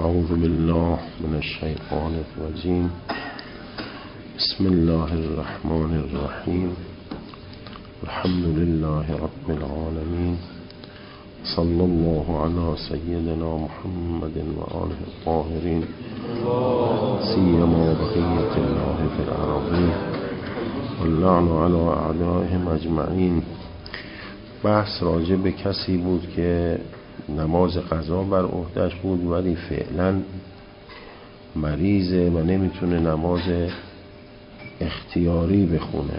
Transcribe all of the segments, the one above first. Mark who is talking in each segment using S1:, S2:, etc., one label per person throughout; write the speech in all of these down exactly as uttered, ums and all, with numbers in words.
S1: اعوذ بالله من الشیطان الرجیم. بسم الله الرحمن الرحیم. الحمد لله رب العالمین. صلی الله علی سیدنا محمد و آله الطاهرین، سیما بقیة الله فی الارضین واللعن علی اعدائهم اجمعین. بحث راجع به کسی بود که نماز قضا بر عهده‌اش بود ولی فعلا مریضه و نمیتونه نماز اختیاری بخونه.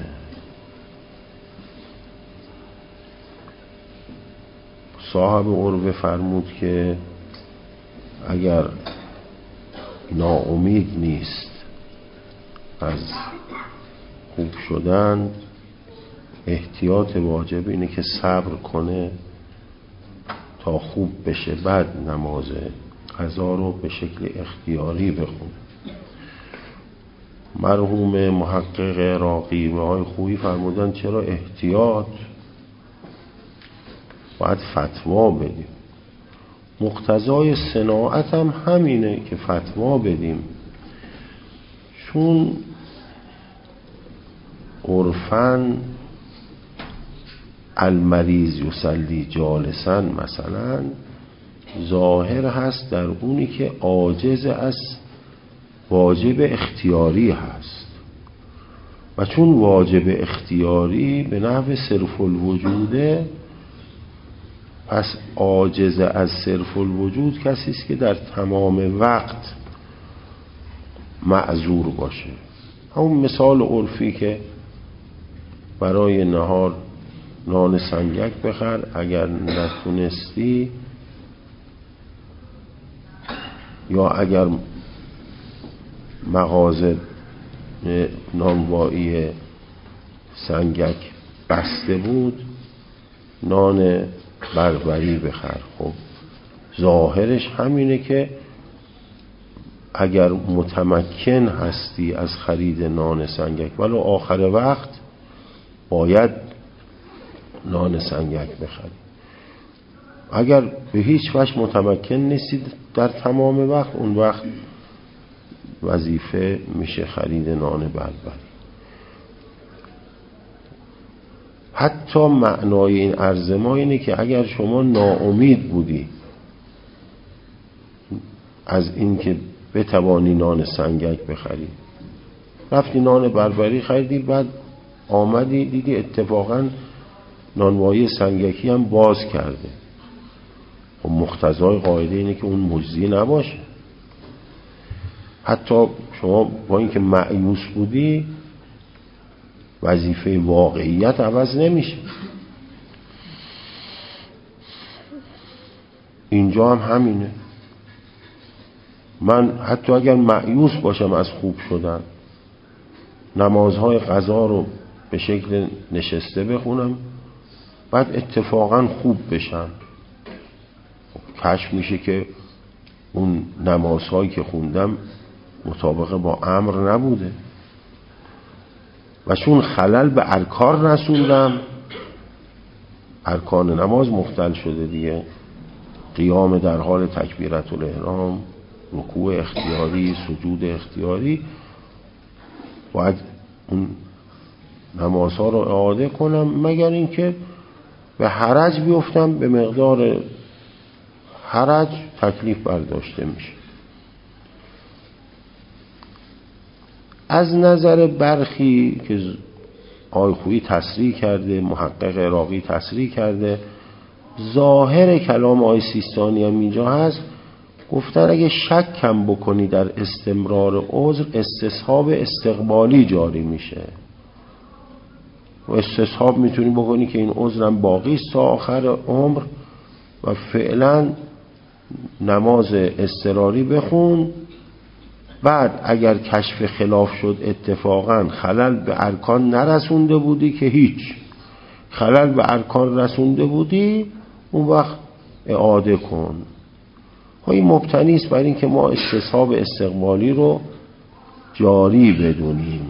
S1: صاحب عربه فرمود که اگر ناامید نیست از خوب شدن، احتیاط واجب اینه که صبر کنه تا خوب بشه، بعد نماز قضا رو به شکل اختیاری بخونه. مرحوم محقق راقی و های خویی فرمودن چرا احتیاط، باید فتوا بدیم. مقتضای صناعت هم همینه که فتوا بدیم، چون عرفاً المریض یصلی جالسا مثلا ظاهر هست در اونی که عاجز از واجب اختیاری هست، و چون واجب اختیاری به نحو صرف الوجوده، پس عاجز از صرف الوجود کسی است که در تمام وقت معذور باشه. همون مثال عرفی که برای نهار نان سنگک بخر، اگر نتونستی یا اگر مغازه نانوایی سنگک بسته بود نان بربری بخر. خب ظاهرش همینه که اگر متمکن هستی از خرید نان سنگک ولو آخر وقت باید نان سنگک بخری. اگر به هیچ وجه متمکن نیستید در تمام وقت، اون وقت وظیفه میشه خرید نان بربری. حتی معنای این عرض ما اینه که اگر شما ناامید بودی از این که بتوانی نان سنگک بخری، رفتی نان بربری خریدی، بعد آمدی دیدی اتفاقاً نانوایی سنگکی هم باز کرده، و مقتضای قاعده اینه که اون مجزی نباشه. حتی شما با اینکه مایوس بودی وظیفه واقعیت عوض نمیشه. اینجا هم همینه. من حتی اگر مایوس باشم از خوب شدن، نمازهای قضا رو به شکل نشسته بخونم، بعد اتفاقا خوب بشن، کشف میشه که اون نمازهایی که خوندم مطابق با امر نبوده، و چون خلل به ارکان رسوندم، ارکان نماز مختل شده دیگه، قیام در حال تکبیرت الاحرام، رکوع اختیاری، سجود اختیاری، باید اون نمازها رو اعاده کنم، مگر اینکه به حرج بیفتم، به مقدار حرج تکلیف برداشته میشه. از نظر برخی که آقای خویی تصریح کرده، محقق راقی تصریح کرده، ظاهر کلام آقای سیستانی هم اینجا هست، گفتن اگه شک کم بکنی در استمرار عذر، استصحاب استقبالی جاری میشه، و استصحاب میتونی بکنی که این عذرم باقی است تا آخر عمر، و فعلا نماز اضطراری بخون. بعد اگر کشف خلاف شد، اتفاقا خلل به ارکان نرسونده بودی که هیچ، خلل به ارکان رسونده بودی، اون وقت اعاده کن. این مبتنی است بر این که ما استصحاب استقبالی رو جاری بدونیم.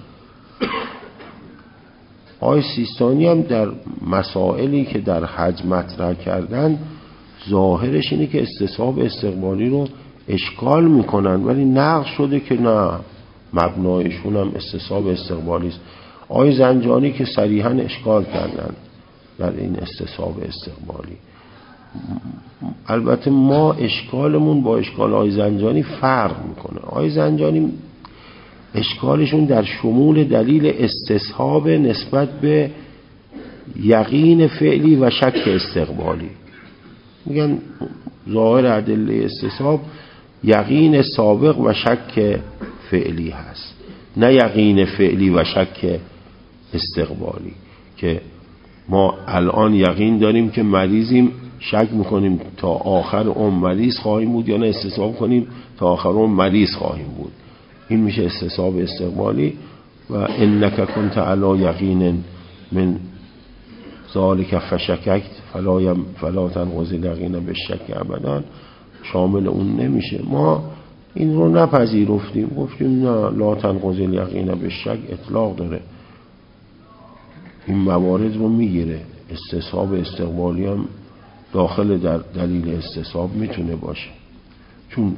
S1: آقای سیستانی هم در مسائلی که در حج مطرح کردن ظاهرش اینه که استصحاب استقبالی رو اشکال میکنن، ولی نقض شده که نه، مبنایشون هم استصحاب استقبالی است. آقای زنجانی که صریحا اشکال کردن در این استصحاب استقبالی. البته ما اشکالمون با اشکال آقای زنجانی فرق میکنه. آقای زنجانی اشکالشون در شمول دلیل استصحاب نسبت به یقین فعلی و شک استقبالی. میگن ظاهر ادله استصحاب یقین سابق و شک فعلی هست، نه یقین فعلی و شک استقبالی، که ما الان یقین داریم که مریضیم، شک میکنیم تا آخر عمر مریض خواهیم بود یا نه استصحاب کنیم تا آخر عمر مریض خواهیم بود. این میشه استصحاب استقبالی. و انک کنت علی یقین من ذالک فشککت فلا یم فلا تنقض الیقین بالشک ابدا، شامل اون نمیشه. ما این رو نپذیرفتیم، گفتیم نه، لا تنقض الیقین بالشک اطلاق داره، این موارد رو میگیره. استصحاب استقبالی هم داخل در دلیل استصحاب میتونه باشه، چون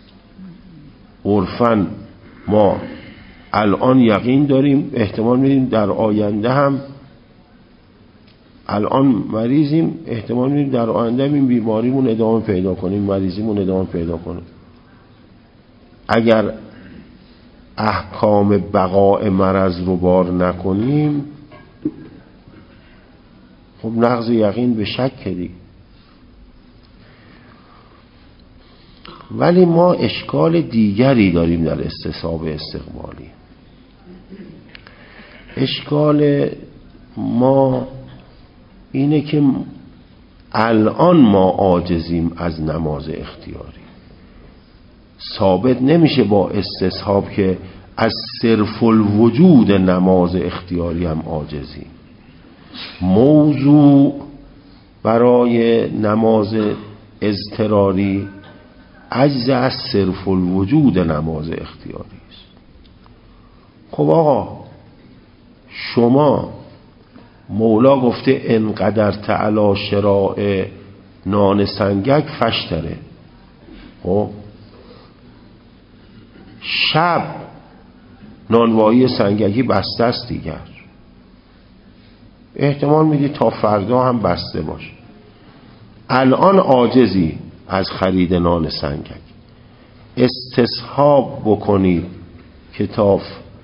S1: عرفاً ما الان یقین داریم، احتمال میدیم در آینده هم، الان مریضیم، احتمال میدیم در آینده این بیماریمون ادامه پیدا کنیم، مریضیمون ادامه پیدا کنه. اگر احکام بقاء مرض رو بار نکنیم، خب نقض یقین به شک دیگه. ولی ما اشکال دیگری داریم در استصحاب استقبالی. اشکال ما اینه که الان ما عاجزیم از نماز اختیاری. ثابت نمیشه با استصحاب که از صرف الوجود نماز اختیاری هم عاجزیم. موضوع برای نماز اضطراری عجز از صرف الوجود نماز اختیاری است. خب آقا، شما مولا گفته انقدر تعالی شراء نان سنگک فشتره. خب شب نانوایی سنگکی بسته است دیگر، احتمال میدی تا فردا هم بسته باشه. الان عاجزی از خرید نان سنگک، استصحاب بکنید که تا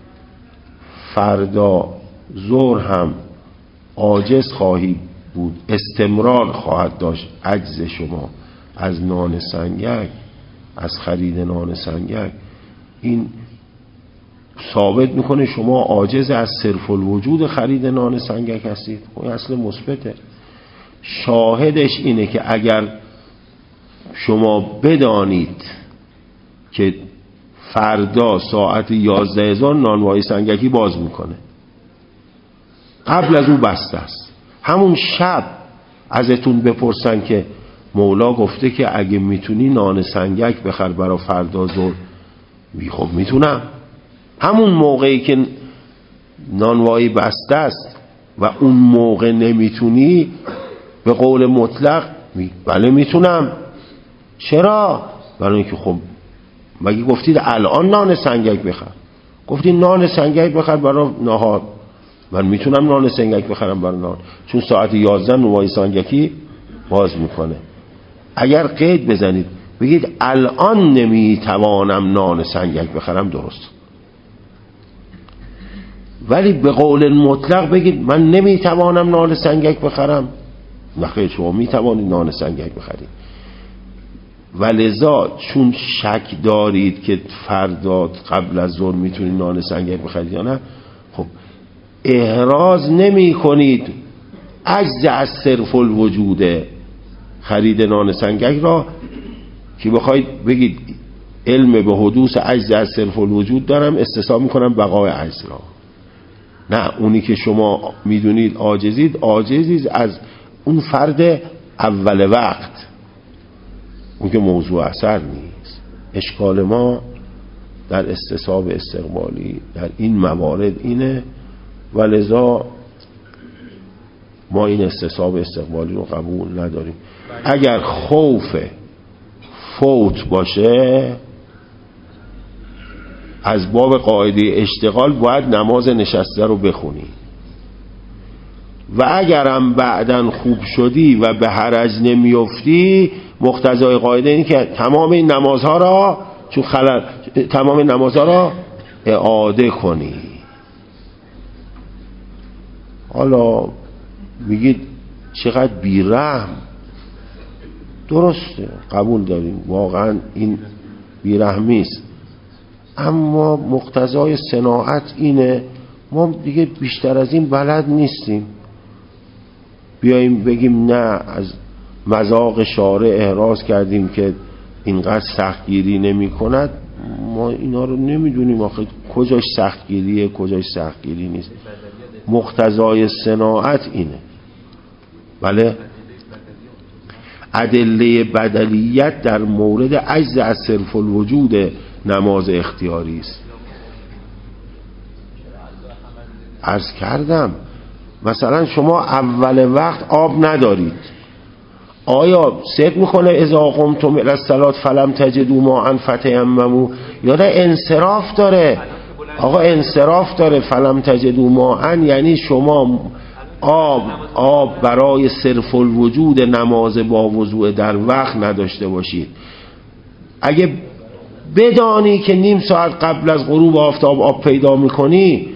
S1: فردا ظهر هم عاجز خواهی بود، استمرار خواهد داشت عجز شما از نان سنگک، از خرید نان سنگک. این ثابت میکنه شما عاجز از صرف الوجود خرید نان سنگک هستید. این اصل مثبته. شاهدش اینه که اگر شما بدانید که فردا ساعت یازده هزار نانوایی سنگکی باز میکنه، قبل از او بسته است، همون شب ازتون بپرسن که مولا گفته که اگه میتونی نان سنگک بخر برای فردا ظهر، می خب میتونم. همون موقعی که نانوایی بسته است و اون موقع نمیتونی، به قول مطلق می بله میتونم. چرا؟ برای اینکه خب مگه گفتید الان نان سنگک بخر؟ گفتید نان سنگک بخر برای نهار. من میتونم نان سنگک بخرم برای نهار، چون ساعت یازده نانوایی سنگکی باز میکنه. اگر قید بزنید بگید الان نمیتوانم نان سنگک بخرم، درست. ولی به قول مطلق بگید من نمیتوانم نان سنگک بخرم، نخیر، شما میتوانید نان سنگک بخرید. ولذا چون شک دارید که فردا قبل از ظهر میتونید نان سنگک بخرید یا نه، خب احراز نمی کنید عجز از صرف الوجود خرید نان سنگک را که بخواید بگید علم به حدوث عجز از صرف الوجود دارم، استصحاب میکنم بقای عجز را. نه، اونی که شما میدونید عاجزید، عاجزید از اون فرد اول وقت، اون که موضوع اثر نیست. اشکال ما در استصحاب استقبالی در این موارد اینه، ولذا ما این استصحاب استقبالی رو قبول نداریم. اگر خوف فوت باشه از باب قاعده اشتغال باید نماز نشسته رو بخونی و اگرم بعدن خوب شدی و به حرج نمیفتی مقتضای قاعده اینه که تمام این نمازها را چون خلل تمام نمازها را اعاده کنی. حالا میگید چقدر بیرحم، درسته قبول داریم واقعا این بیرحمی است، اما مقتضای صناعت اینه ما دیگه بیشتر از این بلد نیستیم بیاییم بگیم نه از مذاق شارع احراز کردیم که اینقدر سختگیری نمی کند، ما اینا رو نمیدونیم آخه کجاش سختگیریه کجاش سختگیری نیست. مقتضای صناعت اینه. بله ادله بدلیت در مورد عجز از صرف الوجود نماز اختیاری است. عرض کردم مثلا شما اول وقت آب ندارید، آیا صدق میکنه اذا قمتم الی الصلاة فلم تجدوا ماء فتیمموا؟ یا نه انصراف داره؟ آقا انصراف داره. فلم تجدوا ماء یعنی شما آب آب برای صرف الوجود نماز با وضوء در وقت نداشته باشید. اگه بدانی که نیم ساعت قبل از غروب آفتاب آب پیدا میکنی،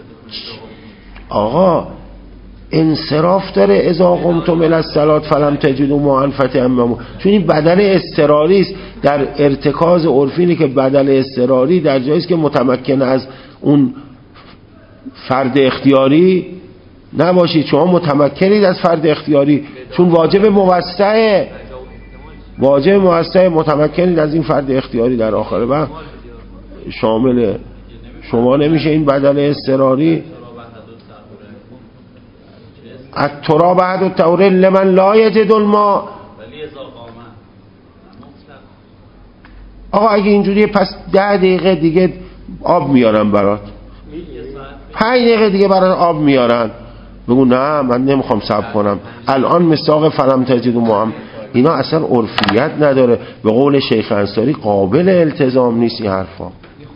S1: آقا انصراف داره اذا قمتم الی الصلاة فلم تجدوا ماء فتیمموا، چون این بدل اضطراری است. در ارتکاز عرفی که بدل اضطراری در جایی است که متمکن از اون فرد اختیاری نباشید. شما متمکنید از فرد اختیاری چون واجب موسعه واجب موسعه متمکنید از این فرد اختیاری در آخر وقت شامل شما نمیشه این بدل اضطراری. التراب بعد الطهور لمن لا یجد الماء. آقا اگه اینجوریه پس ده دقیقه دیگه آب میارن برات، پنج دقیقه دیگه برات آب میارن، بگو نه من نمیخوام صبر کنم الان مساق فلم تجدوا ماء. اینا اصلا عرفیت نداره، به قول شیخ انصاری قابل التزام نیست این حرفا.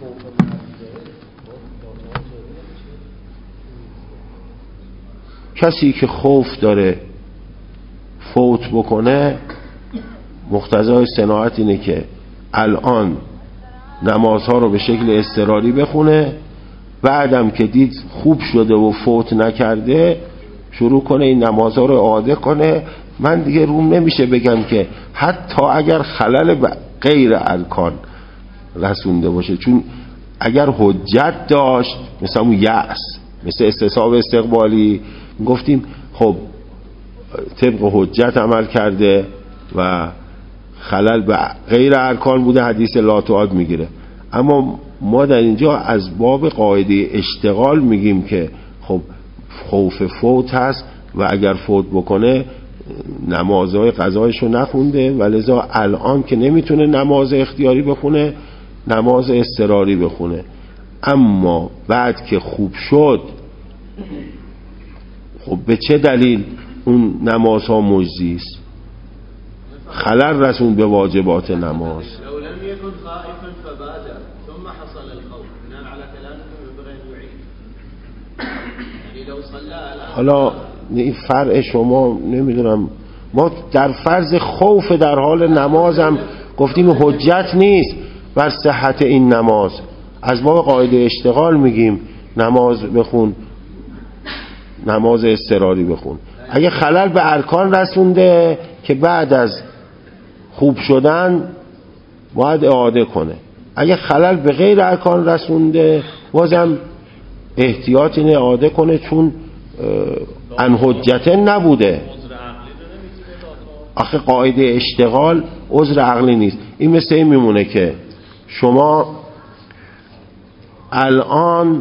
S1: کسی که خوف داره فوت بکنه مقتضای صناعت اینه که الان نمازها رو به شکل اضطراری بخونه، بعدم که دید خوب شده و فوت نکرده شروع کنه این نمازها رو اعاده کنه. من دیگه روم نمیشه بگم که حتی اگر خلل به غیر ارکان رسونده باشه، چون اگر حجت داشت مثل اون یأس مثل استصحاب استقبالی گفتیم خب طبق حجت عمل کرده و خلل به غیر ارکان بوده حدیث لا تعاد میگیره. اما ما در اینجا از باب قاعده اشتغال میگیم که خب خوف فوت هست و اگر فوت بکنه نمازهای قضایشو نخونده و لذا الان که نمیتونه نماز اختیاری بخونه نماز اضطراری بخونه. اما بعد که خوب شد خب به چه دلیل اون نمازها مجزی است؟ خلل رسون به واجبات نماز. حالا این فرع شما نمیدونم، ما در فرض خوف در حال نمازم گفتیم حجت نیست بر صحت این نماز، از باب قاعده اشتغال میگیم نماز بخون نماز اضطراری بخون. اگه خلل به ارکان رسونده که بعد از خوب شدن باید اعاده کنه، اگه خلل به غیر ارکان رسونده بازم احتیاط اینه اعاده کنه چون ان حجته نبوده. آخه قاعده اشتغال عذر عقلی نیست. این مثل این میمونه که شما الان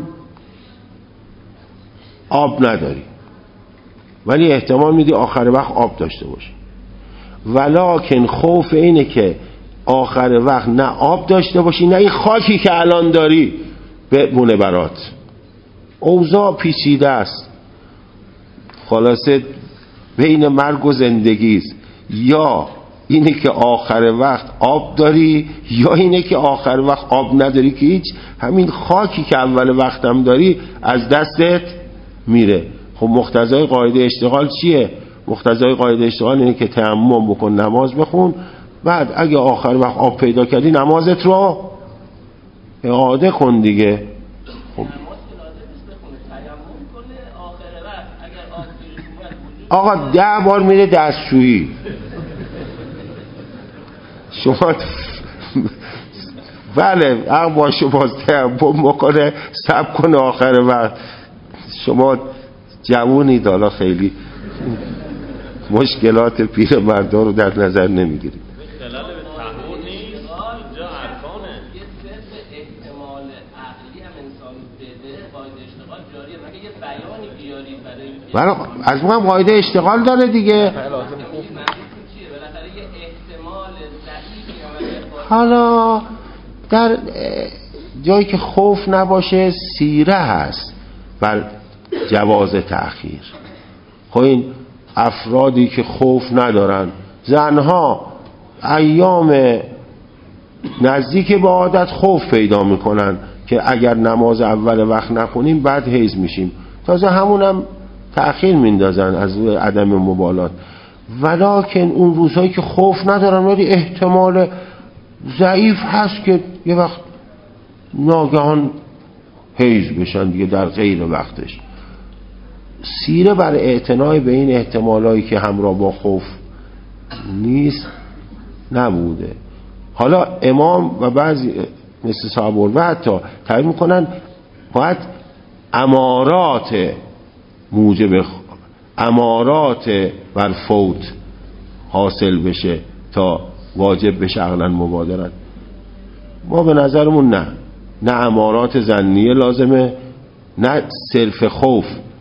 S1: آب نداری ولی احتمال میدی آخر وقت آب داشته باشی، ولکن خوف اینه که آخر وقت نه آب داشته باشی نه این خاکی که الان داری بمونه برات. اوضاع پیچیده است، خلاصه بین مرگ و زندگی است. یا اینه که آخر وقت آب داری یا اینه که آخر وقت آب نداری که هیچ، همین خاکی که اول وقتم داری از دستت میره. خب مقتضای قاعده اشتغال چیه؟ مقتضای قاعده اشتغال اینه که تیمم بکن، نماز بخون، بعد اگه آخر وقت آب پیدا کردی نمازت رو اعاده کن دیگه. خب آقا ده بار میره دستشویی، شما بله اگه با شما تیمم بکنه صبر کنه آخر وقت، شما جوونی دالا خیلی مشکلات پیر مردان رو در نظر نمیگیرید. برای از ما هم قاعده اشتغال داره دیگه. حالا در جایی که خوف نباشه سیره هست بر جواز تأخیر. خب این افرادی که خوف ندارن، زنها ایام نزدیک به عادت خوف پیدا میکنن که اگر نماز اول وقت نخونیم بعد حیض میشیم، تازه همونم تأخیر میندازن از روی عدم مبالات. ولکن اون روزهایی که خوف ندارن ولی احتمال ضعیف هست که یه وقت ناگهان حیض بشن دیگه در غیر وقتش، سیره بر اعتنای به این احتمالایی که همراه با خوف نیست نبوده. حالا امام و بعضی مثل صاحب الوقت حتی تعیین میکنن باید امارات موجب امارات بر فوت حاصل بشه تا واجب بشه عقلا مبادرت. ما به نظرمون نه نه امارات ظنیه لازمه، نه صرف خوف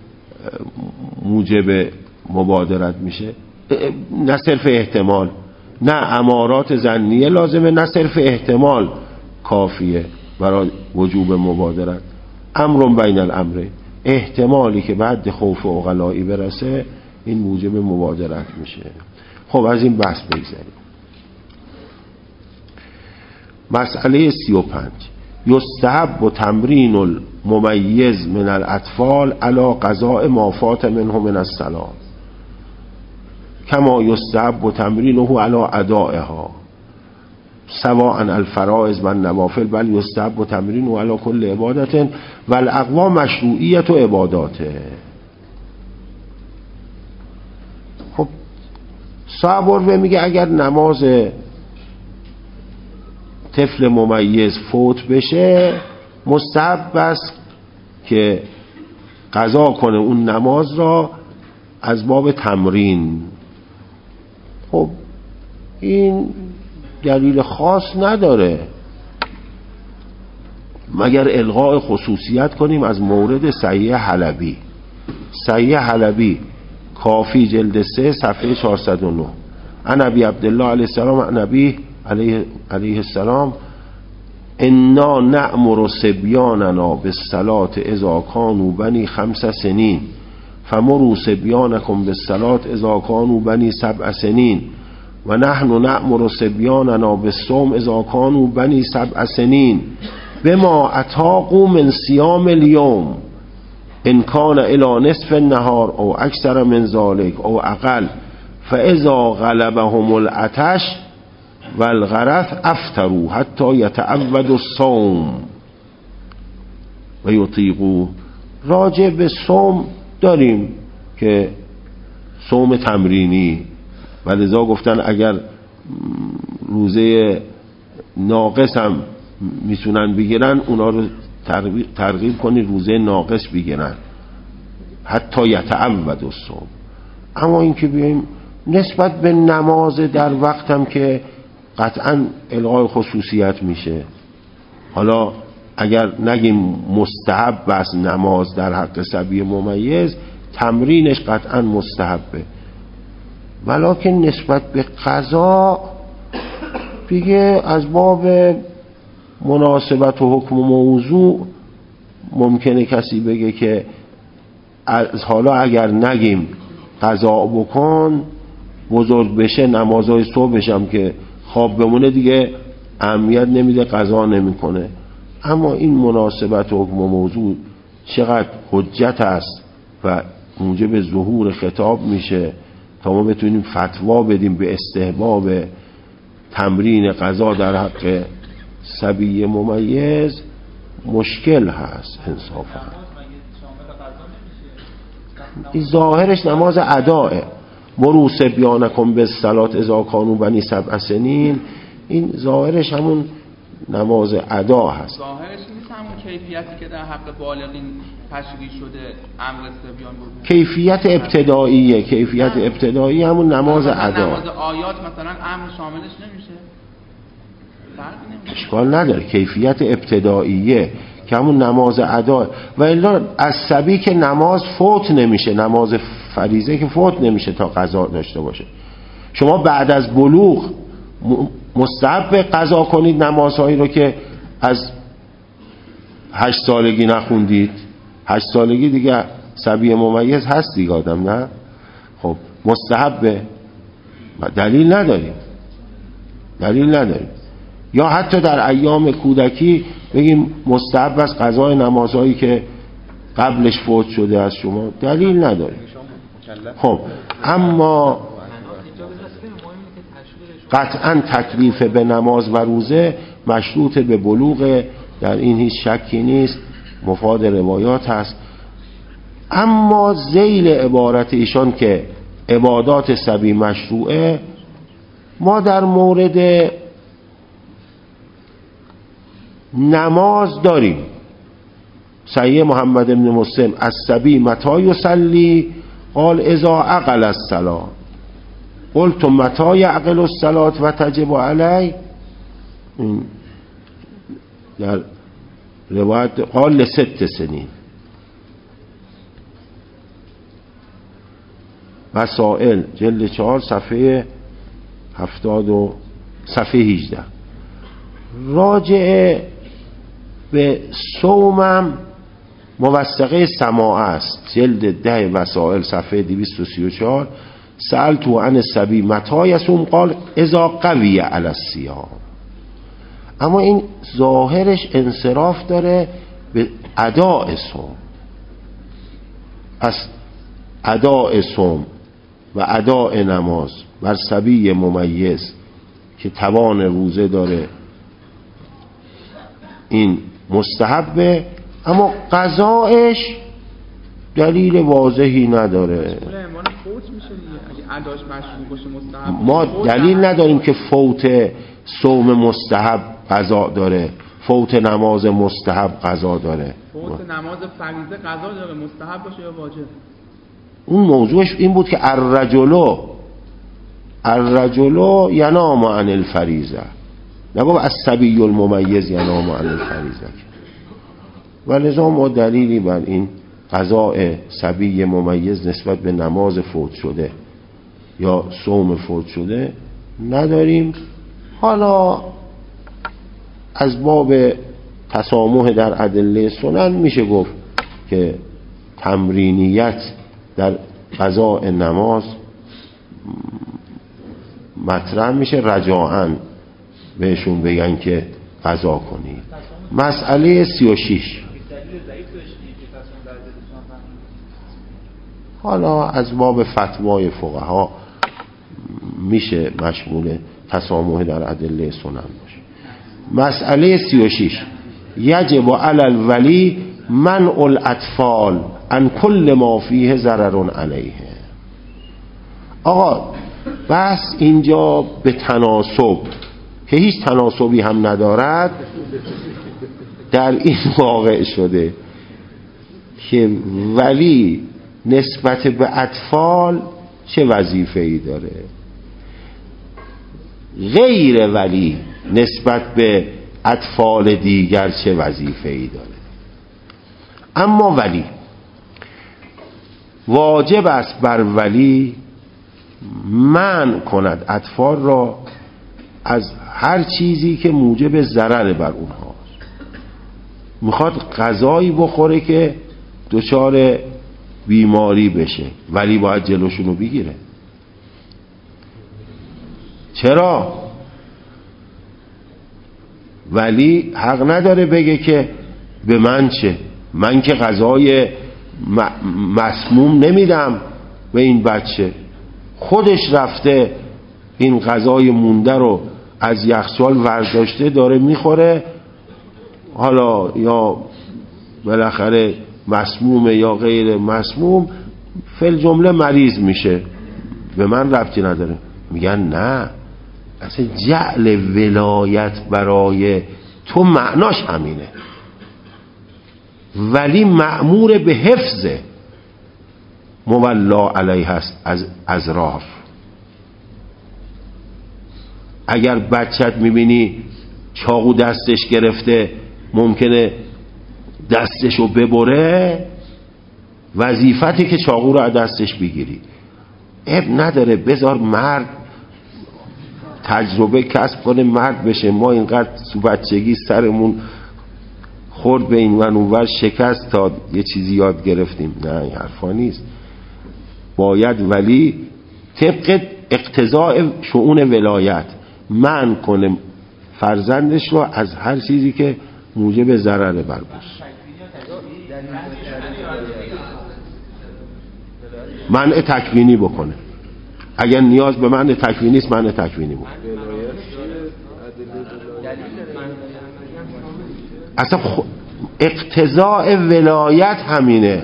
S1: موجب مبادرت میشه، نه صرف احتمال، نه امارات ظنیه لازمه، نه صرف احتمال کافیه برای وجوب مبادرت. امر بین الامرین، احتمالی که بعد خوف عقلایی برسه این موجب مبادرت میشه. خب از این بحث بگذاریم. مسئله سی و پنج، یستحب و تمرین الممیز من الاطفال علی قضاء ما فات منه من الصلاة کما یستحب و تمرینه علی ادائها سواء الفرائض و النوافل، بل یستحب و تمرینه علی کل عبادت و الاقوا مشروعیت و عباداته. خب صاحب میگه اگر نماز طفل ممیز فوت بشه مستحب است که قضا کنه اون نماز را از باب تمرین. خب این دلیل خاص نداره مگر الغاء خصوصیت کنیم از مورد صحیح حلبی. صحیح حلبی کافی جلد سه صفحه چهارصد و نه. عن ابی عبدالله علیه السلام عن ابی علیه, علیه السلام انا نأمر صبیاننا بالصلاة اذا كانوا بنی خمس سنین فمروا صبیانکم بالصلاة اذا كانوا بنی سبع سنین و نحن نأمر صبیاننا بالصوم اذا كانوا بنی سبع سنین بما اتاقوا من صيام اليوم ان كان الى نصف النهار او اکثر من ذلك او اقل فاذا غلبهم العطش والغرث افطروا حتی یتعودوا الصوم و یطیقوا. راجع به صوم داریم که صوم تمرینی و لذا گفتن اگر روزه ناقص هم میتونن بگیرن اونا رو ترغیب کنی روزه ناقص بگیرن حتی یتعودوا الصوم. اما اینکه بیایم نسبت به نماز در وقتم که قطعا الغای خصوصیت میشه، حالا اگر نگیم مستحب بس نماز در حق صبی ممیز، تمرینش قطعا مستحبه، ولکن نسبت به قضا دیگه از باب مناسبت و حکم و موضوع ممکنه کسی بگه که از حالا اگر نگیم قضا بکن بزرگ بشه نمازهای صبحش هم که خواب بمونه دیگه اهمیت نمیده، قضا نمیکنه. اما این مناسبت و حکم و موضوع چقدر حجت است و موجب ظهور خطاب میشه تا ما بتونیم فتوا بدیم به استحباب تمرین قضا در حق صبی ممیز، مشکل هست انصافا. این ظاهرش نماز اداه، مروا صبیانکم بالصلاة اذا کانوا بنی سبع سنین، این ظاهرش همون نماز ادا هست.
S2: ظاهرش نیست همون کیفیتی که در حق بالغین تشریع شده امر صبیان بود.
S1: کیفیت ابتداییه، کیفیت ابتدایی همون نماز ادا.
S2: نماز آیات مثلا امر شاملش نمیشه،
S1: اشکال نداره، کیفیت ابتداییه که همون نماز ادا. و الا از صبی که نماز فوت نمیشه، نماز فریضه که فوت نمیشه تا قضا داشته باشه. شما بعد از بلوغ مستحب قضا کنید نمازهایی رو که از هشت سالگی نخوندید. هشت سالگی دیگه صبی ممیز هست دیگه آدم، نه؟ خب مستحب، دلیل نداریم، دلیل نداریم. یا حتی در ایام کودکی بگیم مستحب است قضای نمازهایی که قبلش فوت شده از شما، دلیل نداریم. خب اما قطعا تکلیف به نماز و روزه مشروط به بلوغ، در این هیچ شکی نیست، مفاد روایات هست. اما ذیل عبارت ایشان که عبادات صبی مشروعه، ما در مورد نماز داریم. صحیح محمد بن مسلم الصبی متی یصلی قال اذا عقل الصلاة قلت متی یعقل الصلاة و تجب علی. در روایت قال لست سنین. مسائل جلد چهار صفحه هفتاد و صفحه هجده. راجع به صومم موثقه سماع است، جلد ده مسائل صفحه دویست و سی و چهار. سألتو عن الصبی متی یصوم قال اذا قوی علی الصیام. اما این ظاهرش انصراف داره به اداء صوم. پس اداء صوم و اداء نماز بر صبی ممیز که توان روزه داره این مستحبه، اما قضایش دلیل واضحی نداره. ما دلیل نداریم که فوت صوم مستحب قضا داره، فوت نماز مستحب قضا داره.
S2: فوت نماز فریضه قضا داره، مستحب باشه یا واجب.
S1: اون موضوعش این بود که الرجلو الرجلو ینام عن الفریضه، نگو الصبی الممیز ینام عن الفریضه. و لذا ما دلیلی بر این قضاء صبی ممیز نسبت به نماز فوت شده یا صوم فوت شده نداریم. حالا از باب تسامح در ادله سنن میشه گفت که تمرینیت در قضاء نماز مطرح میشه، رجاءً بهشون بگن که قضا کنید. مسئله سی و شش. حالا از باب فتوای فقها میشه مشمول تسامح در ادله سنن باشه. مسئله سی و شش. یجب علی الولی منع الاطفال عن کل ما فیه ضرر علیه. آقا بس اینجا به تناسب که هیچ تناسبی هم ندارد در این واقع شده که ولی نسبت به اطفال چه وظیفه‌ای داره، غیر ولی نسبت به اطفال دیگر چه وظیفه‌ای داره. اما ولی واجب است بر ولی منع کند اطفال را از هر چیزی که موجب ضرر بر اونها. میخواد غذایی بخوره که دچار بیماری بشه، ولی باید جلوشونو بگیره. چرا؟ ولی حق نداره بگه که به من چه، من که غذای مسموم نمیدم به این بچه، خودش رفته این غذای مونده رو از یخچال ورداشته داره میخوره، حالا یا بالاخره مسموم یا غیر مسموم، فل جمله مریض میشه، به من ربطی نداره. میگن نه، اصلا جعل ولایت برای تو معناش همینه، ولی مأمور به حفظ مولا علیه هست از ازرار. اگر بچت میبینی چاقو دستش گرفته ممکنه دستشو ببره، وظیفتی که چاقو رو از دستش بگیری. اب نداره، بذار مرد تجربه کسب کنه، مرد بشه. ما اینقدر تو بچگی سرمون خورد به این ون اونور شکست تا یه چیزی یاد گرفتیم. نه، این حرفا نیست. باید ولی طبق اقتضاء شؤون ولایت منع کنه فرزندش رو از هر چیزی که موجب ضرر برگوش. منع تکوینی بکنه، اگر نیاز به منع تکوینی است منع تکوینی بکنه. اصلا اقتضاء ولایت همینه.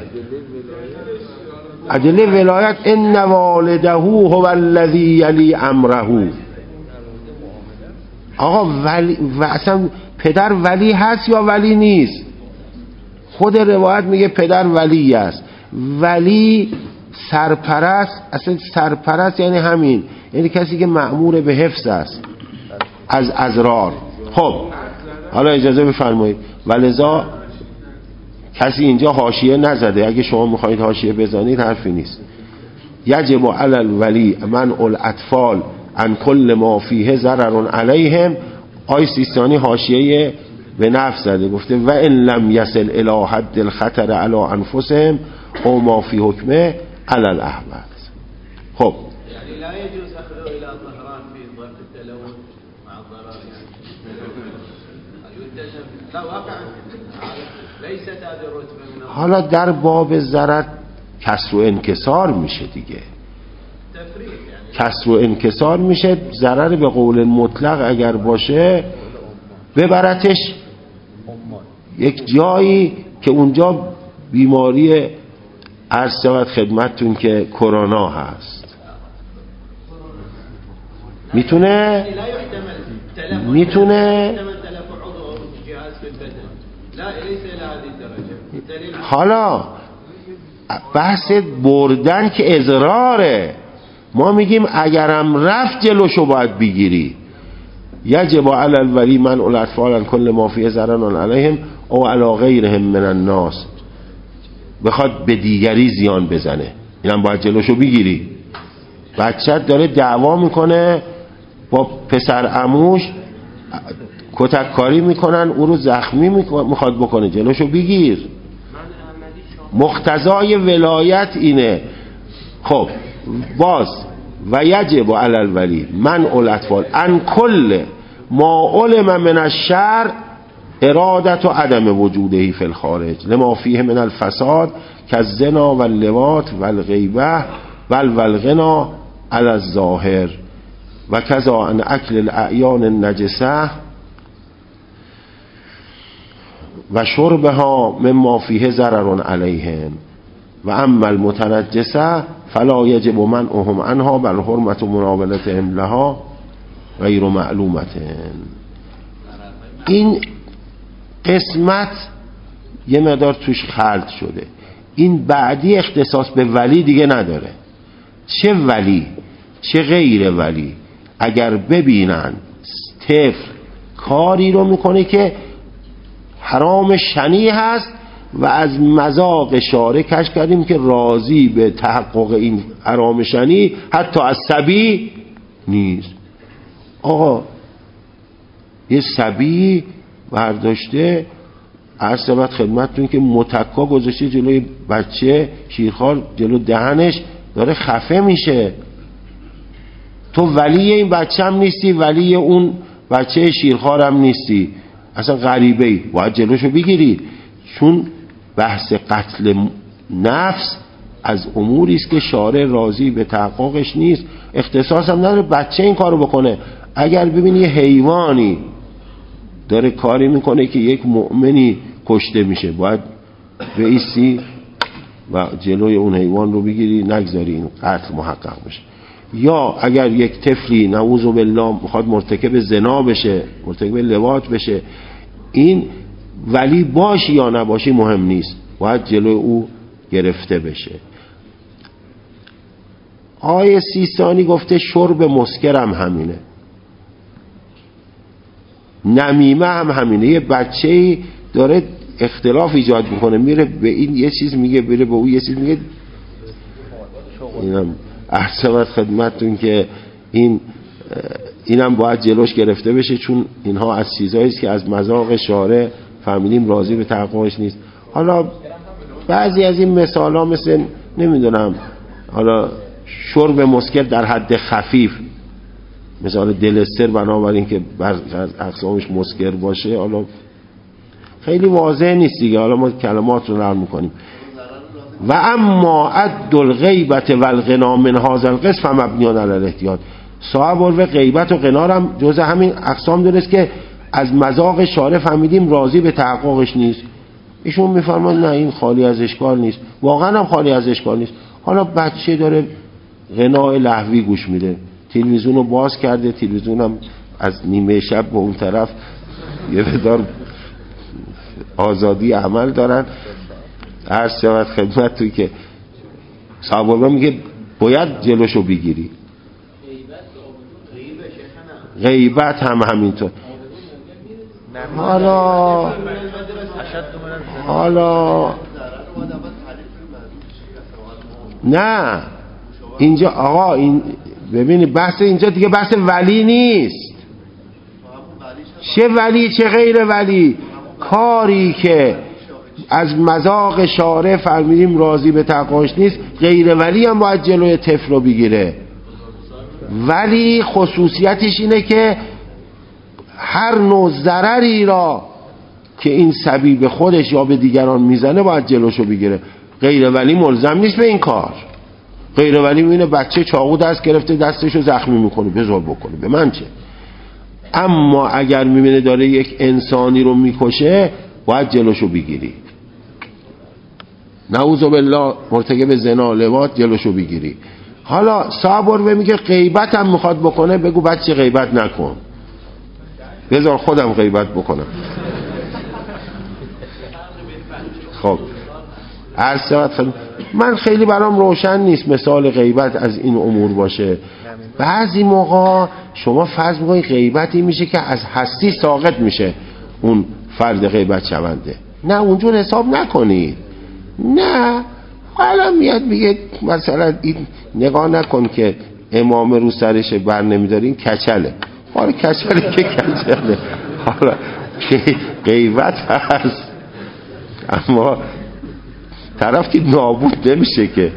S1: ادله ولایت ان والده هو الذی یلی امره. آقا ولی و اصلا پدر ولی هست یا ولی نیست؟ خود روایت میگه پدر ولی است. ولی سرپرست، اصلا سرپرست یعنی همین، یعنی کسی که مأمور به حفظ است از ازرار. خب حالا اجازه بفرمایید، ولذا کسی اینجا حاشیه نزده، اگه شما میخواید حاشیه بزنید حرفی نیست. یجب علی الولی منع الاطفال عن کل ما فیه ضرر علیهم. آی سیستانی حاشیه به نفس زده، گفته و ان لم یصل الی حد الخطر علی انفسهم او ما فی حکمه علی الاحوط. خب
S3: یعنی لا يجوز اخذه الى طهران في ظرف التلوث مع الضرر، يعني لا واقعا ليست هذه الرتبه.
S1: حالا در باب ضرر کسر و انکسار میشه دیگه، کسر و انکسار میشه. ضرر به قول مطلق اگر باشه ببرتش یک جایی که اونجا بیماری عرض شود خدمتتون که کرونا هست، میتونه میتونه حالا بحث بردن که اضراره. ما میگیم اگرم رفت جلوشو باید بگیری. یجب علی الولی منع الاطفال عن کل ما فیه ضرر علیهم او علی غیرهم من الناس. بخواد به دیگری زیان بزنه، اینم باید جلوشو بگیری. بچت داره دعوا میکنه با پسر عموش، کتک کاری میکنن، او رو زخمی میخواد بکنه، جلوشو بگیر. مقتضای ولایت اینه. خب باز و یجب علی الولی منع الاطفال عن کل ما علم من الشر ارادت و عدم وجوده فی الخارج لما فیه من الفساد کالزنا واللواط والغیبه والغنا علی الظاهر و کذا عن اکل الاعیان النجسه و شربها مما فیه ضرر علیهم و اما المتنجسه فلا یجب منعهم عنها بل حرمت مناولتهم لها غیر معلومه. این قسمت یه مقدار توش خلط شده. این بعدی اختصاص به ولی دیگه نداره. چه ولی چه غیر ولی اگر ببینن طفل کاری رو میکنه که حرام شنی هست و از مذاق شارع کش کردیم که راضی به تحقق این حرام شنی حتی از صبی نیست. آقا یه صبی برداشته عرض شود خدمتتون که متکا گذاشته جلوی بچه شیرخوار، جلو دهنش داره خفه میشه. تو ولی این بچه هم نیستی، ولی اون بچه شیرخوار هم نیستی، اصلا غریبه ای، باید جلوشو بگیری. چون بحث قتل نفس از اموری است که شارع راضی به تحققش نیست، اختصاص هم نداره بچه این کارو بکنه. اگر ببینی یه حیوانی داره کاری میکنه که یک مؤمنی کشته میشه، باید بایستی و جلوی اون حیوان رو بگیری، نگذاری این قتل محقق بشه. یا اگر یک طفلی نعوذ بالله میخواد مرتکب زنا بشه، مرتکب لواط بشه، این ولی باشی یا نباشی مهم نیست، باید جلوی او گرفته بشه. آیه سیستانی گفته شرب مسکر هم همینه، نمیمه هم همینه. یه بچه‌ای داره اختلاف ایجاد میکنه، میره به این یه چیز میگه، میره به اون یه چیز میگه. اینم عرض خدمتتون که این اینم باید جلوش گرفته بشه، چون اینها از چیزایی است که از مذاق شارع فهمیدیم راضی به تحققش نیست. حالا بعضی از این مثالا مثل نمیدونم حالا شرب مسکر در حد خفیف، مثال دلستر بنابراین که بعضی از اقسامش مسکر باشه، حالا خیلی واضح نیست دیگه، حالا ما کلمات رو نقل میکنیم. و اما عد الغیبت و الغنا من هذا القسم مبنی علی الاحتیاط. صاحب الو غیبت و غنا هم جز همین اقسام دونست که از مذاق شارع فهمیدیم راضی به تحققش نیست. ایشون میفرمان نه این خالی از اشکال نیست، واقعا هم خالی از اشکال نیست. حالا بچه داره غنای لهوی گوش میده، تلویزیون رو باز کرده، تلویزیون هم از نیمه شب به اون طرف یه مقدار آزادی عمل دارن. عرض شود خدمت توی که صاحب الو میگه باید جلوشو بگیری. غیبت هم همینطور. حالا حالا نه اینجا آقا این ببینید بحث اینجا دیگه بحث ولی نیست، چه ولی چه غیر ولی، کاری که از مذاق شارع فرمیدیم راضی به تحققش نیست، غیر ولی هم باید جلوی طفل رو بگیره. ولی خصوصیتش اینه که هر نوع ضرری را که این صبی به خودش یا به دیگران میزنه باید جلوشو بگیره. غیر ولی ملزم نیست به این کار. غیر ولی میبینه بچه چاقو دست گرفته دستشو زخمی میکنه، بذار بکنه، به من چه. اما اگر میبینه داره یک انسانی رو میکشه باید جلوشو بگیری. نعوذ بالله مرتکب زنا لواط جلوشو بگیری. حالا صاحب الو میگه غیبت هم میخواد بکنه، بگو بچه غیبت نکن، بذار خودم غیبت بکنم. خب من خیلی برام روشن نیست مثال غیبت از این امور باشه. بعضی موقع شما فرض میکنید غیبتی میشه که از هستی ساقط میشه اون فرد غیبت شونده. نه اونجور حساب نکنید. نه حالا میاد میگه مثلا این نگاه نکن که امام رو سرش بر نمیدارین کچله، حالا کچله که کچله، حالا غیبت هست اما طرف که نابود نمیشه که.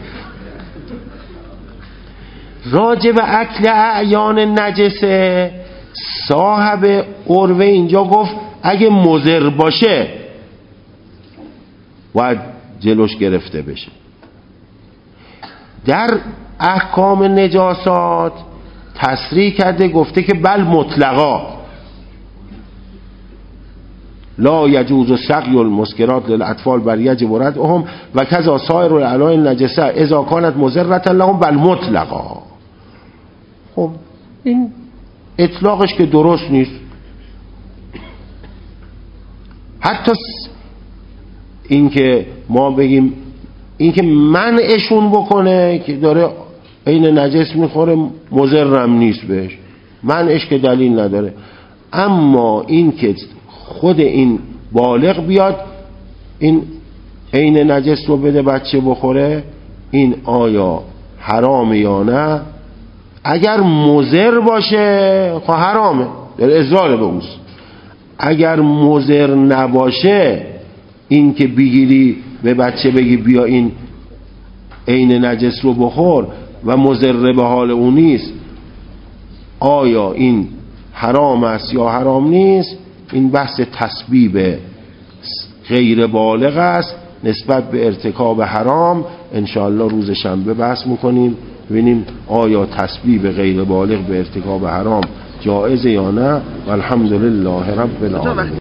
S1: راجع به اکل اعیان نجسه صاحب عروه اینجا گفت اگه مضر باشه باید جلوش گرفته بشه. در احکام نجاسات تصریح کرده گفته که بل مطلقا لا یجوز سقی المسکرات للاطفال بر یجب ردعهم و کذا سایر العلاء النجسه اذا کانت مضرة لهم بل مطلقا. خب این اطلاقش که درست نیست. حتی این که ما بگیم این که منعشون بکنه که داره این نجس میخوره مضرم نیست بهش، منعش که دلیل نداره. اما این که خود این بالغ بیاد این عین نجس رو بده بچه بخوره، این آیا حرامه یا نه؟ اگر مضر باشه خب حرامه، در اضرار به اوست. اگر مضر نباشه این که بگیری به بچه بگی بیا این عین نجس رو بخور و مضر به حال اون نیست، آیا این حرام است یا حرام نیست، این بحث تسبیب غیر بالغ است نسبت به ارتکاب حرام. انشاءالله روز شنبه بحث میکنیم ببینیم آیا تسبیب غیر بالغ به ارتکاب حرام جایزه یا نه. والحمدلله رب العالمین.